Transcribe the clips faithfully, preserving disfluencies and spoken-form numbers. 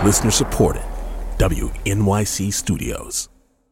Listener supported. W N Y C Studios.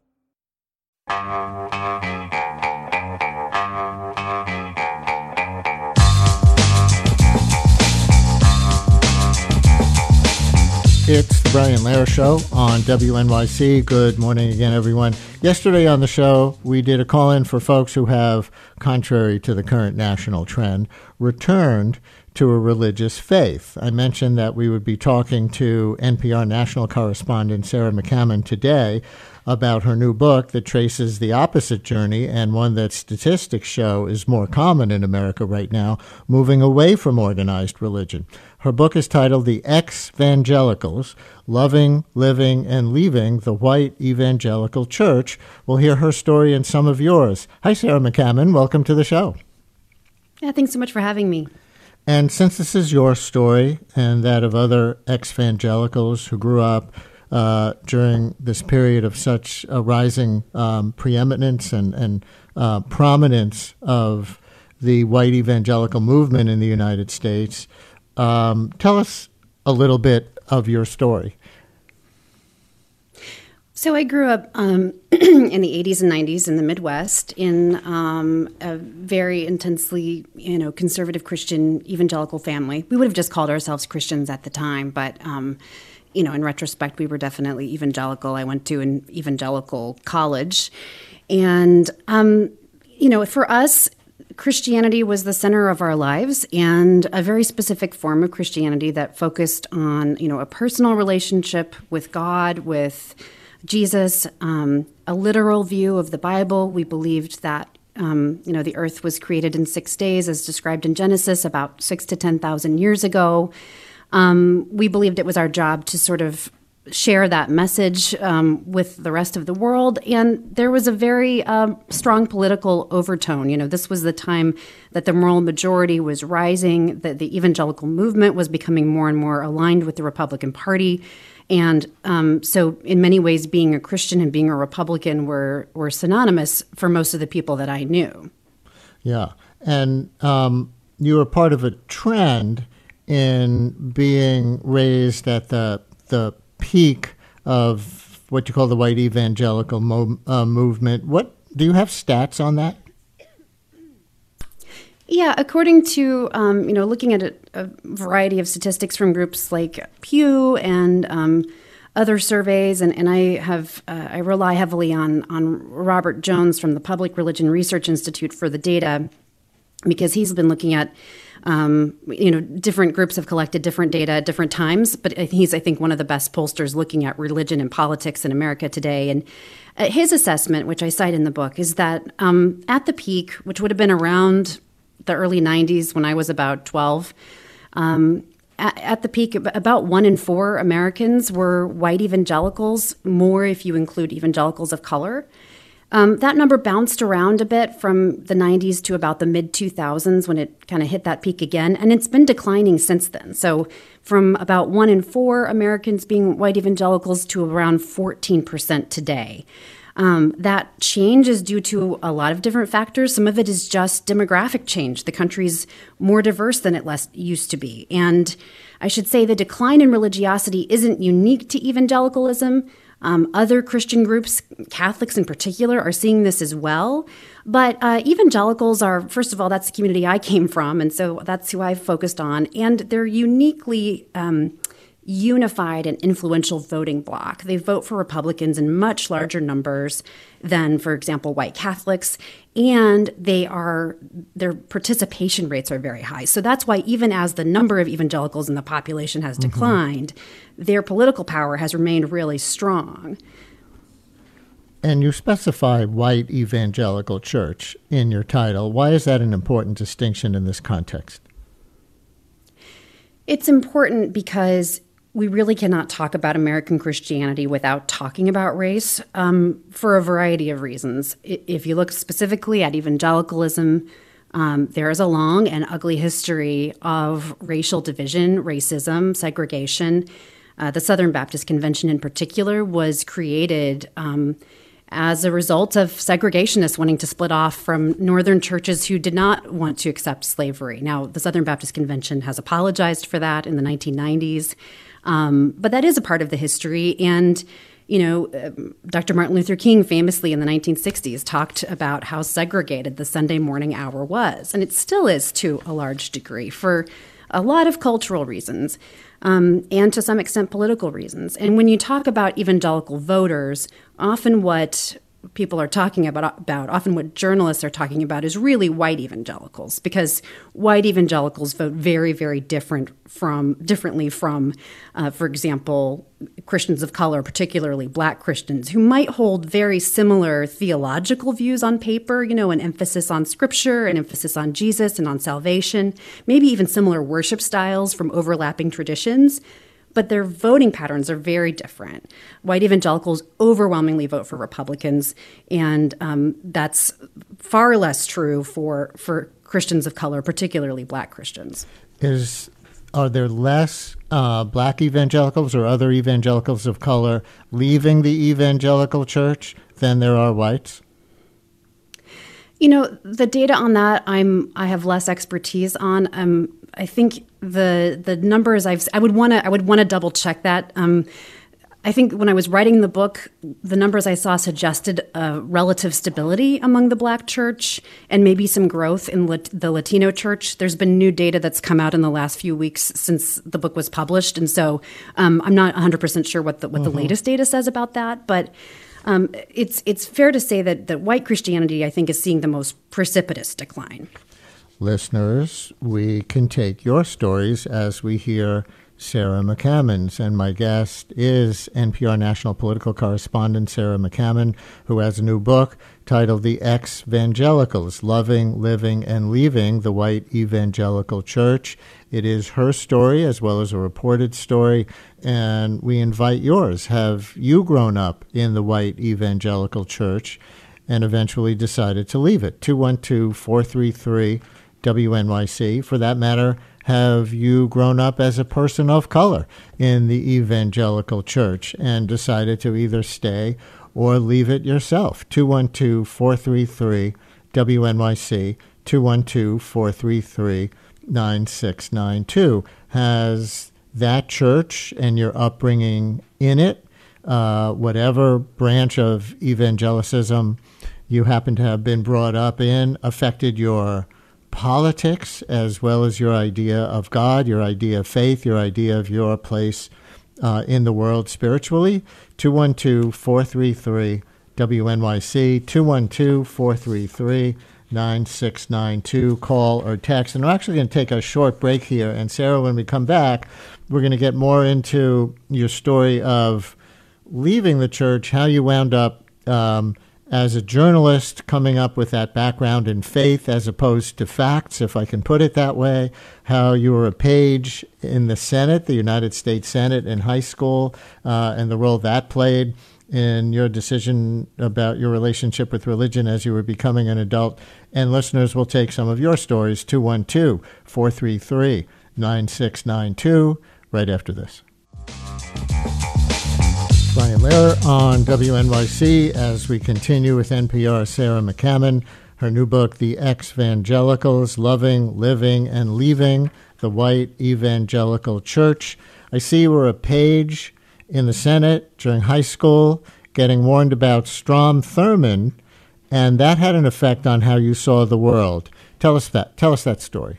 It's the Brian Lehrer Show on W N Y C. Good morning again, everyone. Yesterday on the show, we did a call-in for folks who have, contrary to the current national trend, returned to a religious faith. I mentioned that we would be talking to N P R national correspondent Sarah McCammon today about her new book that traces the opposite journey, and one that statistics show is more common in America right now, moving away from organized religion. Her book is titled The Ex-Vangelicals, Loving, Living, and Leaving the White Evangelical Church. We'll hear her story and some of yours. Hi, Sarah McCammon. Welcome to the show. Yeah, thanks so much for having me. And since this is your story and that of other ex-vangelicals who grew up uh, during this period of such a rising um, preeminence and, and uh, prominence of the white evangelical movement in the United States, um, tell us a little bit of your story. So I grew up um, in the eighties and nineties in the Midwest in um, a very intensely, you know, conservative Christian evangelical family. We would have just called ourselves Christians at the time, but, um, you know, in retrospect, we were definitely evangelical. I went to an evangelical college. And, um, you know, for us, Christianity was the center of our lives, and a very specific form of Christianity that focused on, you know, a personal relationship with God, with Jesus, um, a literal view of the Bible. We believed that, um, you know, the earth was created in six days, as described in Genesis, about six to ten thousand years ago. Um, we believed it was our job to sort of share that message um, with the rest of the world. And there was a very um, strong political overtone. You know, this was the time that the moral majority was rising, that the evangelical movement was becoming more and more aligned with the Republican Party. And um, so in many ways, being a Christian and being a Republican were, were synonymous for most of the people that I knew. Yeah. And um, you were part of a trend in being raised at the the peak of what you call the white evangelical mo- uh, movement. What do you have stats on that? Yeah, according to, um, you know, looking at a, a variety of statistics from groups like Pew and um, other surveys, and, and I have uh, I rely heavily on on Robert Jones from the Public Religion Research Institute for the data, because he's been looking at, um, you know, different groups have collected different data at different times, but he's, I think, one of the best pollsters looking at religion and politics in America today. And uh, his assessment, which I cite in the book, is that um, at the peak, which would have been around the early nineties when I was about twelve, um, at, at the peak, about one in four Americans were white evangelicals, more if you include evangelicals of color. Um, that number bounced around a bit from the nineties to about the mid two thousands when it kind of hit that peak again, and it's been declining since then. So from about one in four Americans being white evangelicals to around fourteen percent today. Um, that change is due to a lot of different factors. Some of it is just demographic change. The country's more diverse than it less used to be. And I should say the decline in religiosity isn't unique to evangelicalism. Um, other Christian groups, Catholics in particular, are seeing this as well. But uh, evangelicals are, first of all, that's the community I came from, and so that's who I've focused on. And they're uniquely um, unified and influential voting bloc. They vote for Republicans in much larger numbers than, for example, white Catholics, and they are their participation rates are very high. So that's why even as the number of evangelicals in the population has mm-hmm. declined, their political power has remained really strong. And you specify white evangelical church in your title. Why is that an important distinction in this context? It's important because we really cannot talk about American Christianity without talking about race um, for a variety of reasons. If you look specifically at evangelicalism, um, there is a long and ugly history of racial division, racism, segregation. Uh, the Southern Baptist Convention in particular was created um, as a result of segregationists wanting to split off from northern churches who did not want to accept slavery. Now, the Southern Baptist Convention has apologized for that in the nineteen nineties, um, but that is a part of the history. And, you know, uh, Doctor Martin Luther King famously in the nineteen sixties talked about how segregated the Sunday morning hour was, and it still is to a large degree for a lot of cultural reasons. Um, and to some extent political reasons. And when you talk about evangelical voters, often what people are talking about, about, often what journalists are talking about is really white evangelicals, because white evangelicals vote very, very different from differently from, uh, for example, Christians of color, particularly Black Christians, who might hold very similar theological views on paper, you know, an emphasis on Scripture, an emphasis on Jesus and on salvation, maybe even similar worship styles from overlapping traditions. But their voting patterns are very different. White evangelicals overwhelmingly vote for Republicans, and um, that's far less true for, for Christians of color, particularly Black Christians. Is are there less uh, Black evangelicals or other evangelicals of color leaving the evangelical church than there are whites? You know, the data on that I'm I have less expertise on. Um, I think the the numbers I've I would want to I would want to double check that. Um, I think when I was writing the book, the numbers I saw suggested a relative stability among the Black church and maybe some growth in lat- the Latino church. There's been new data that's come out in the last few weeks since the book was published, and so um, I'm not one hundred percent sure what the what mm-hmm. the latest data says about that, but. Um, it's it's fair to say that, that white Christianity, I think, is seeing the most precipitous decline. Listeners, we can take your stories as we hear Sarah McCammon's. And my guest is N P R national political correspondent Sarah McCammon, who has a new book titled The Ex-Vangelicals, Loving, Living, and Leaving the White Evangelical Church. It is her story as well as a reported story, and we invite yours. Have you grown up in the white evangelical church and eventually decided to leave it? two one two, four three three, W N Y C. For that matter, have you grown up as a person of color in the evangelical church and decided to either stay or leave it yourself? two one two, four three three, W N Y C, two one two, four three three, nine six nine two. Has that church and your upbringing in it, uh, whatever branch of evangelicism you happen to have been brought up in, affected your politics as well as your idea of God, your idea of faith, your idea of your place uh, in the world spiritually? two one two, four three three, W N Y C, two one two, four three three, nine six nine two. Call or text. And we're actually going to take a short break here. And Sarah, when we come back, we're going to get more into your story of leaving the church, how you wound up um, as a journalist coming up with that background in faith as opposed to facts, if I can put it that way, how you were a page in the Senate, the United States Senate in high school, uh, and the role that played in your decision about your relationship with religion as you were becoming an adult. And listeners will take some of your stories, two one two, four three three, nine six nine two, right after this. Brian Lehrer on W N Y C as we continue with N P R's Sarah McCammon, her new book, The Ex-Vangelicals, Loving, Living, and Leaving the White Evangelical Church. I see you were a page in the Senate during high school, getting warned about Strom Thurmond, and that had an effect on how you saw the world. Tell us that. Tell us that story.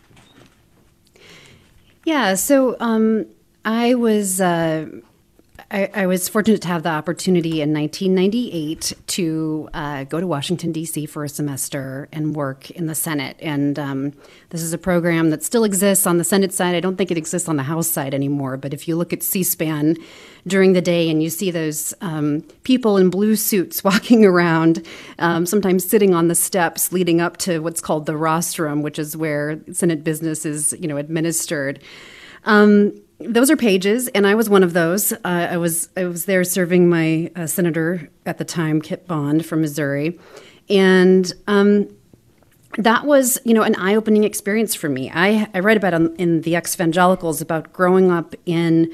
Yeah, so um, I was uh, I, I was fortunate to have the opportunity in nineteen ninety-eight to uh, go to Washington, D C for a semester and work in the Senate. And um, this is a program that still exists on the Senate side. I don't think it exists on the House side anymore. But if you look at C-SPAN during the day and you see those um, people in blue suits walking around, um, sometimes sitting on the steps leading up to what's called the rostrum, which is where Senate business is, you know, administered. Um, Those are pages, and I was one of those. Uh, I was I was there serving my uh, senator at the time, Kit Bond from Missouri, and um, that was, you know, an eye-opening experience for me. I I read about um, in The Ex-Vangelicals about growing up in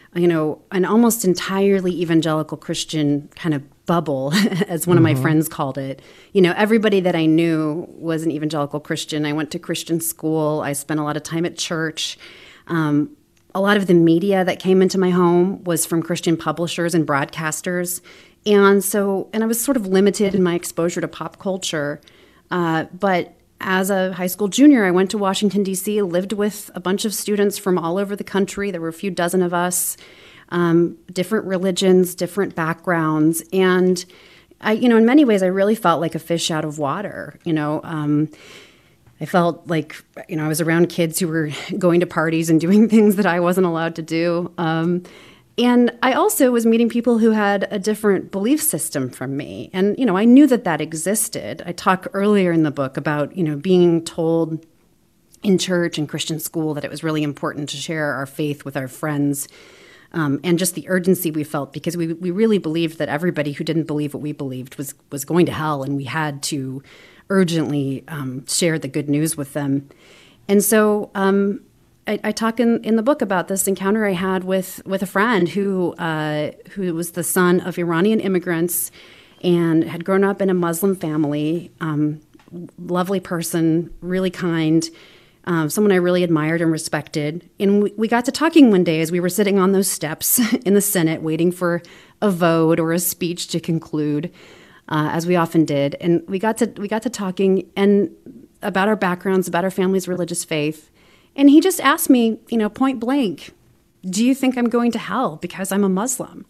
you know, an almost entirely evangelical Christian kind of bubble, as one of my friends called it. You know, everybody that I knew was an evangelical Christian. I went to Christian school. I spent a lot of time at church. Um, a lot of the media that came into my home was from Christian publishers and broadcasters. And so, and I was sort of limited in my exposure to pop culture. Uh, but as a high school junior, I went to Washington, D C, lived with a bunch of students from all over the country. There were a few dozen of us, um, different religions, different backgrounds. And I, you know, in many ways, I really felt like a fish out of water. You know, um, I felt like, you know, I was around kids who were going to parties and doing things that I wasn't allowed to do. Um, And I also was meeting people who had a different belief system from me. And, you know, I knew that that existed. I talk earlier in the book about, you know, being told in church and Christian school that it was really important to share our faith with our friends, um, and just the urgency we felt because we we really believed that everybody who didn't believe what we believed was, was going to hell, and we had to urgently um, share the good news with them. And so um I, I talk in, in the book about this encounter I had with, with a friend who uh, who was the son of Iranian immigrants and had grown up in a Muslim family. Um, lovely person, really kind, um, someone I really admired and respected. And we, we got to talking one day as we were sitting on those steps in the Senate waiting for a vote or a speech to conclude, uh, as we often did. And we got to we got to talking and about our backgrounds, about our family's religious faith. And he just asked me, you know, point blank, do you think I'm going to hell because I'm a Muslim?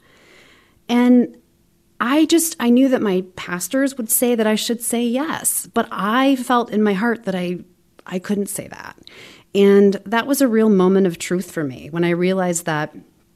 And I just, I knew that my pastors would say that I should say yes, but I felt in my heart that I, I couldn't say that. And that was a real moment of truth for me when I realized that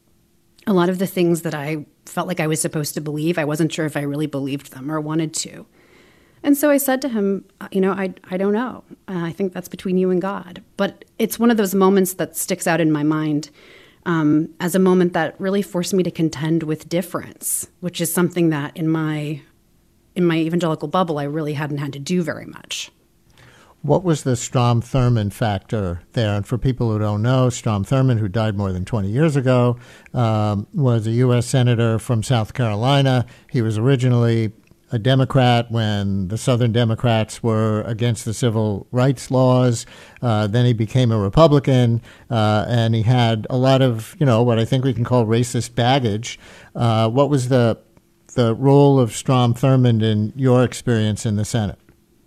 a lot of the things that I felt like I was supposed to believe, I wasn't sure if I really believed them or wanted to. And so I said to him, you know, I, I don't know. Uh, I think that's between you and God. But it's one of those moments that sticks out in my mind um, as a moment that really forced me to contend with difference, which is something that in my in my evangelical bubble, I really hadn't had to do very much. What was the Strom Thurmond factor there? And for people who don't know, Strom Thurmond, who died more than twenty years ago, um, was a U S senator from South Carolina. He was originally a Democrat when the Southern Democrats were against the civil rights laws. Uh, then he became a Republican, uh, and he had a lot of, you know, what I think we can call racist baggage. Uh, what was the the role of Strom Thurmond in your experience in the Senate?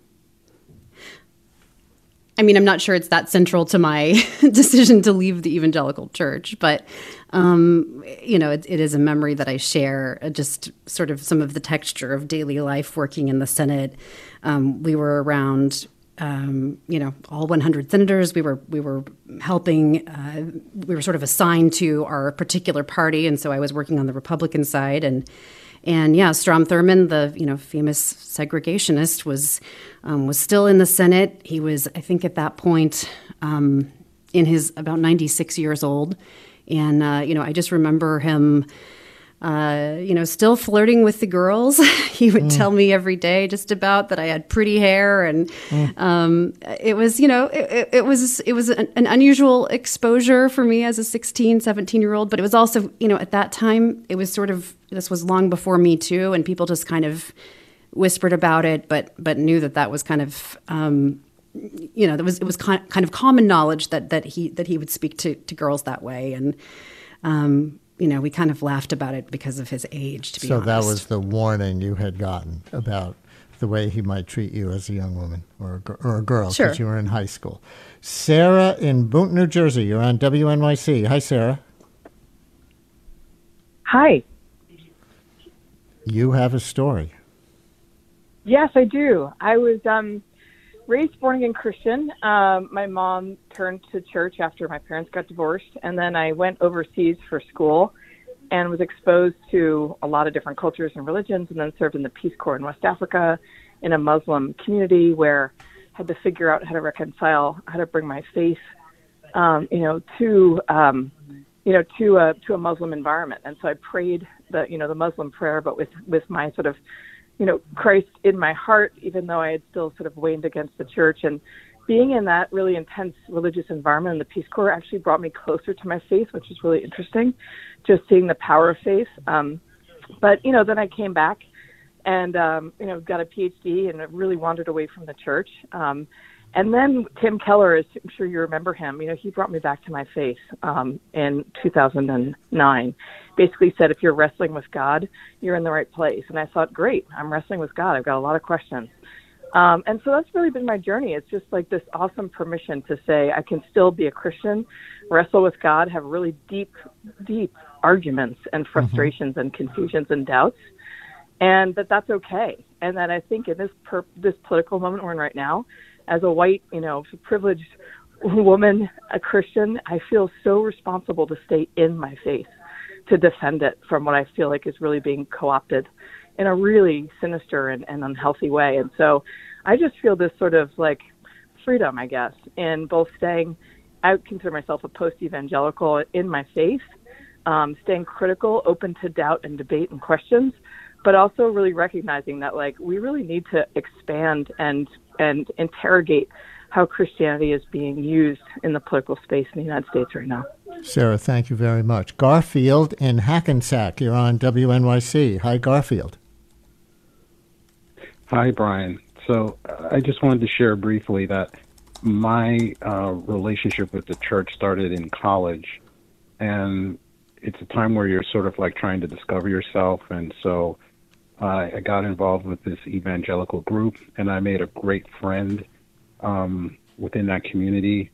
I mean, I'm not sure it's that central to my decision to leave the evangelical church, but, um, you know, it, it is a memory that I share, uh, just sort of some of the texture of daily life working in the Senate. Um, we were around, um, you know, all one hundred senators. We were we were helping, uh, we were sort of assigned to our particular party, and so I was working on the Republican side, and And yeah, Strom Thurmond, the you know famous segregationist, was um, was still in the Senate. He was, I think, at that point um, in his about ninety-six years old, and uh, you know I just remember him, uh, you know, still flirting with the girls. He would mm. tell me every day just about that I had pretty hair, and mm. um, it was you know it, it was it was an, an unusual exposure for me as a sixteen, seventeen year old. But it was also you know at that time it was sort of. This was long before Me Too, and people just kind of whispered about it, but but knew that that was kind of, um, you know, that was it was kind kind of common knowledge that that he that he would speak to, to girls that way, and um, you know, we kind of laughed about it because of his age. To be so honest, that was the warning you had gotten about the way he might treat you as a young woman or a, or a girl, because sure. you were in high school. Sarah in Boonton, New Jersey, you're on W N Y C. Hi, Sarah. Hi. You have a story. Yes, I do. I was um, raised born-again Christian. Um, my mom turned to church after my parents got divorced, and then I went overseas for school and was exposed to a lot of different cultures and religions, and then served in the Peace Corps in West Africa in a Muslim community where I had to figure out how to reconcile, how to bring my faith, um, you know, to um, you know, to a to a Muslim environment. And so I prayed the, you know, the Muslim prayer, but with, with my sort of, you know, Christ in my heart, even though I had still sort of waned against the church. And being in that really intense religious environment in the Peace Corps actually brought me closer to my faith, which is really interesting, just seeing the power of faith. Um, but, you know, then I came back and, um, you know, got a P H D and really wandered away from the church. Um, and then Tim Keller, is, I'm sure you remember him, you know, he brought me back to my faith um, in two thousand nine. Basically said, if you're wrestling with God, you're in the right place. And I thought, great, I'm wrestling with God. I've got a lot of questions. Um, and so that's really been my journey. It's just like this awesome permission to say I can still be a Christian, wrestle with God, have really deep, deep arguments and frustrations mm-hmm. and confusions and doubts, and that that's okay. And that I think in this per- this political moment we're in right now, as a white, you know, privileged woman, a Christian, I feel so responsible to stay in my faith, to defend it from what I feel like is really being co-opted in a really sinister and, and unhealthy way. And so I just feel this sort of like freedom, I guess, in both staying, I consider myself a post-evangelical in my faith, um, staying critical, open to doubt and debate and questions, but also really recognizing that like we really need to expand and and interrogate how Christianity is being used in the political space in the United States right now. Sarah, thank you very much. Garfield in Hackensack, you're on W N Y C. Hi, Garfield. Hi, Brian. So uh, I just wanted to share briefly that my uh, relationship with the church started in college, and it's a time where you're sort of like trying to discover yourself. And so uh, I got involved with this evangelical group, and I made a great friend um, within that community.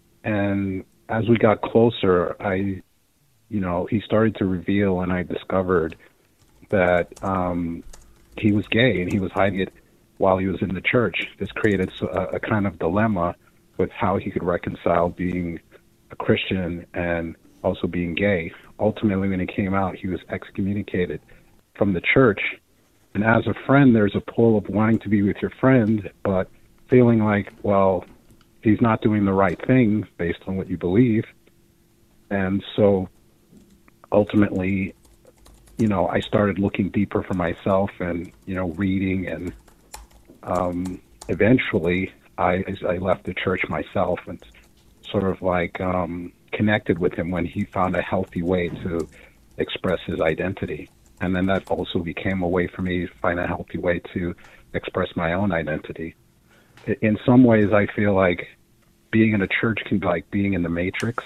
And as we got closer, I, you know, he started to reveal, and I discovered that um, he was gay, and he was hiding it while he was in the church. This created a, a kind of dilemma with how he could reconcile being a Christian and also being gay. Ultimately, when he came out, he was excommunicated from the church. And as a friend, there's a pull of wanting to be with your friend, but feeling like, well, he's not doing the right thing based on what you believe. And so ultimately, you know, I started looking deeper for myself and, you know, reading, and um, eventually I, I left the church myself and sort of like um, connected with him when he found a healthy way to express his identity. And then that also became a way for me to find a healthy way to express my own identity. In some ways, I feel like being in a church can be like being in the Matrix,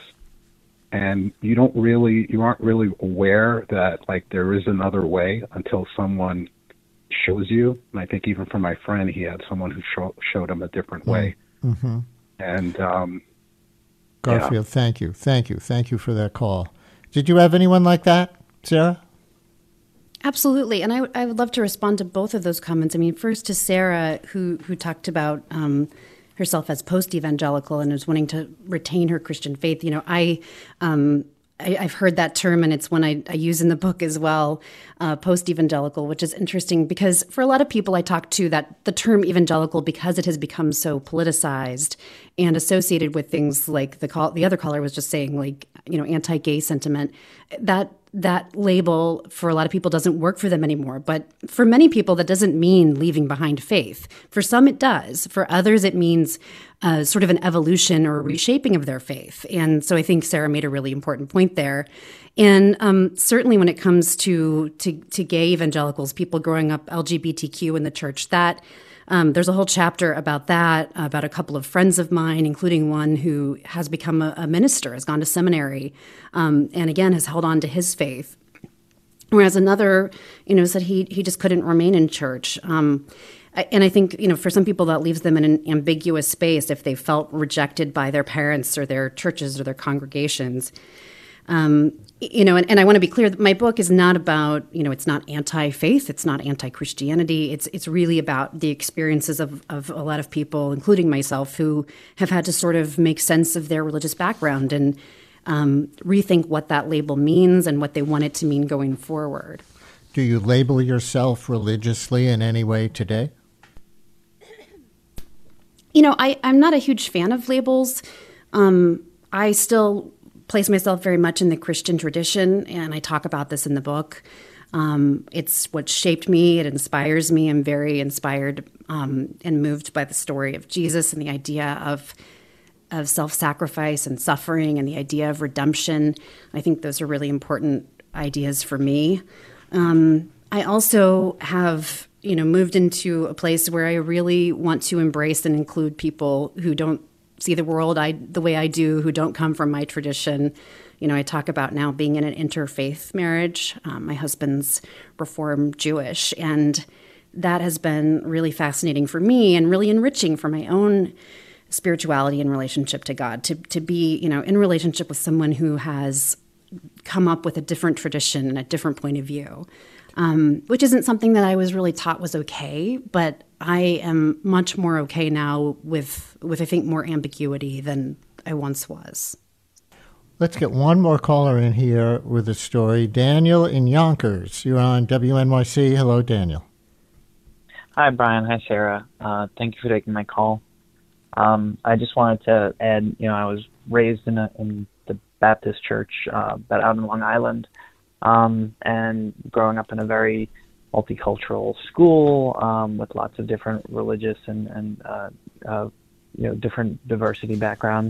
and you don't really, you aren't really aware that like there is another way until someone shows you. And I think even for my friend, he had someone who show, showed him a different way. Mm-hmm. And um, Garfield, yeah. thank you, thank you, thank you for that call. Did you have anyone like that, Sarah? Absolutely. And I, I would love to respond to both of those comments. I mean, first to Sarah, who who talked about um, herself as post-evangelical and is wanting to retain her Christian faith. You know, I, um, I, I've heard that term, and it's one I, I use in the book as well, uh, post-evangelical, which is interesting because for a lot of people I talk to, that the term evangelical, because it has become so politicized and associated with things like the call, the other caller was just saying, like, you know, anti-gay sentiment, that that label for a lot of people doesn't work for them anymore. But for many people, that doesn't mean leaving behind faith. For some, it does. For others, it means uh, sort of an evolution or reshaping of their faith. And so I think Sarah made a really important point there. And um, certainly when it comes to, to, to gay evangelicals, people growing up L G B T Q in the church, that Um, there's a whole chapter about that, about a couple of friends of mine, including one who has become a, a minister, has gone to seminary, um, and again has held on to his faith. Whereas another, you know, said he he just couldn't remain in church. Um, and I think, you know, for some people that leaves them in an ambiguous space if they felt rejected by their parents or their churches or their congregations. Um, you know, and, and I want to be clear that my book is not about, you know, it's not anti-faith, it's not anti-Christianity. It's it's really about the experiences of, of a lot of people, including myself, who have had to sort of make sense of their religious background and um, rethink what that label means and what they want it to mean going forward. Do you label yourself religiously in any way today? You know, I, I'm not a huge fan of labels. Um, I still place myself very much in the Christian tradition, and I talk about this in the book. Um, it's what shaped me. It inspires me. I'm very inspired um, and moved by the story of Jesus and the idea of of self-sacrifice and suffering and the idea of redemption. I think those are really important ideas for me. Um, I also have, you know, moved into a place where I really want to embrace and include people who don't see the world I, the way I do, who don't come from my tradition. You know, I talk about now being in an interfaith marriage. Um, my husband's Reformed Jewish, and that has been really fascinating for me and really enriching for my own spirituality and relationship to God, to to be, you know, in relationship with someone who has come up with a different tradition and a different point of view, um, which isn't something that I was really taught was okay, but I am much more okay now with, with I think, more ambiguity than I once was. Let's get one more caller in here with a story. Daniel in Yonkers, you're on W N Y C. Hello, Daniel. Hi, Brian. Hi, Sarah. Uh, thank you for taking my call. Um, I just wanted to add, you know, I was raised in a, in the Baptist church, uh, but out in Long Island, um, and growing up in a very multicultural school, um, with lots of different religious and, and, uh, uh, you know, different diversity backgrounds.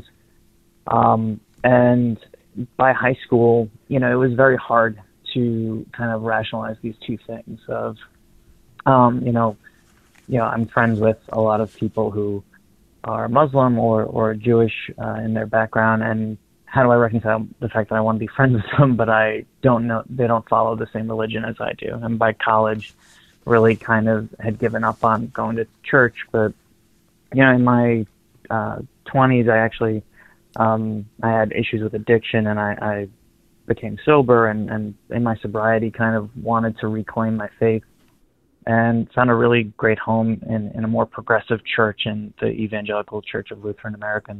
Um, and by high school, you know, it was very hard to kind of rationalize these two things of, um, you know, you know, I'm friends with a lot of people who are Muslim or, or Jewish uh, in their background, and how do I reconcile the fact that I want to be friends with them, but I don't know, they don't follow the same religion as I do. And by college, really kind of had given up on going to church. But, you know, in my uh, twenties, I actually, um, I had issues with addiction, and I, I became sober, and, and in my sobriety kind of wanted to reclaim my faith, and found a really great home in, in a more progressive church, in the Evangelical Church of Lutheran Americans,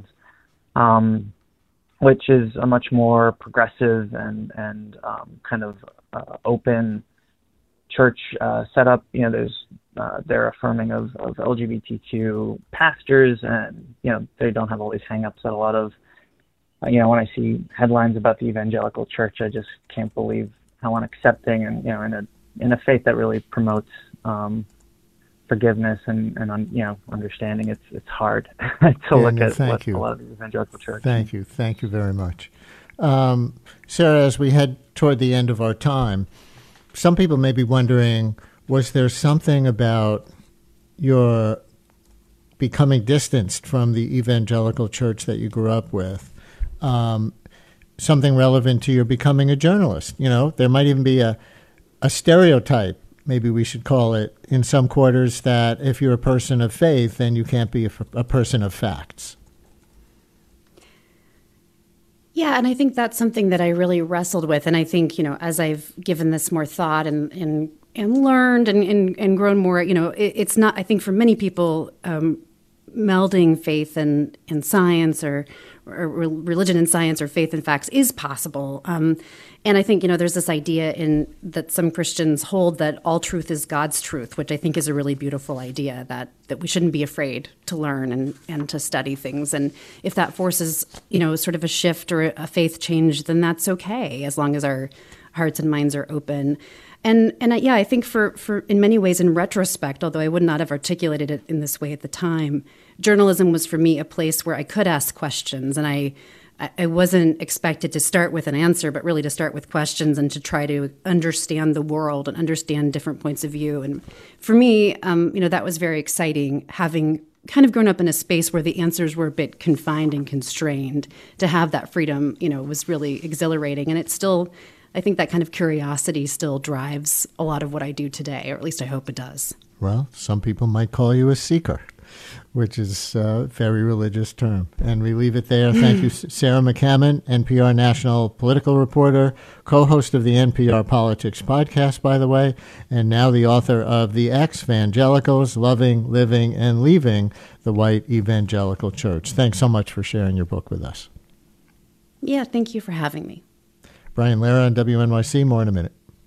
um, which is a much more progressive and, and um, kind of uh, open church uh, setup. You know, there's uh, they're affirming of, of L G B T Q pastors, and, you know, they don't have all these hang-ups that a lot of, uh, you know, when I see headlines about the Evangelical Church, I just can't believe how unaccepting, and, you know, in a in a faith that really promotes um, forgiveness and, and you know, understanding. It's it's hard to Daniel, look at thank what you. a lot of the evangelical church. Thank you. Thank you very much. Um, Sarah, as we head toward the end of our time, some people may be wondering, was there something about your becoming distanced from the evangelical church that you grew up with, um, something relevant to your becoming a journalist? You know, there might even be a a stereotype, maybe we should call it, in some quarters, that if you're a person of faith, then you can't be a, a person of facts. Yeah, and I think that's something that I really wrestled with. And I think, you know, as I've given this more thought and and, and learned and, and, and grown more, you know, it, it's not, I think for many people, um, melding faith and, and science or, or religion and science or faith and facts is possible. Um, and I think, you know, there's this idea in that some Christians hold that all truth is God's truth, which I think is a really beautiful idea, that that we shouldn't be afraid to learn and, and to study things. And if that forces, you know, sort of a shift or a faith change, then that's okay, as long as our hearts and minds are open. And and I, yeah, I think for, for in many ways, in retrospect, although I would not have articulated it in this way at the time, journalism was for me a place where I could ask questions, and I I wasn't expected to start with an answer, but really to start with questions and to try to understand the world and understand different points of view. And for me, um, you know, that was very exciting, having kind of grown up in a space where the answers were a bit confined and constrained. To have that freedom, you know, was really exhilarating. And it's still, I think that kind of curiosity still drives a lot of what I do today, or at least I hope it does. Well, some people might call you a seeker, which is a very religious term. And we leave it there. Thank you, Sarah McCammon, N P R national political reporter, co-host of the N P R Politics podcast, by the way, and now the author of The Ex-Vangelicals, Loving, Living, and Leaving the White Evangelical Church. Thanks so much for sharing your book with us. Yeah, thank you for having me. Brian Lehrer on W N Y C. More in a minute.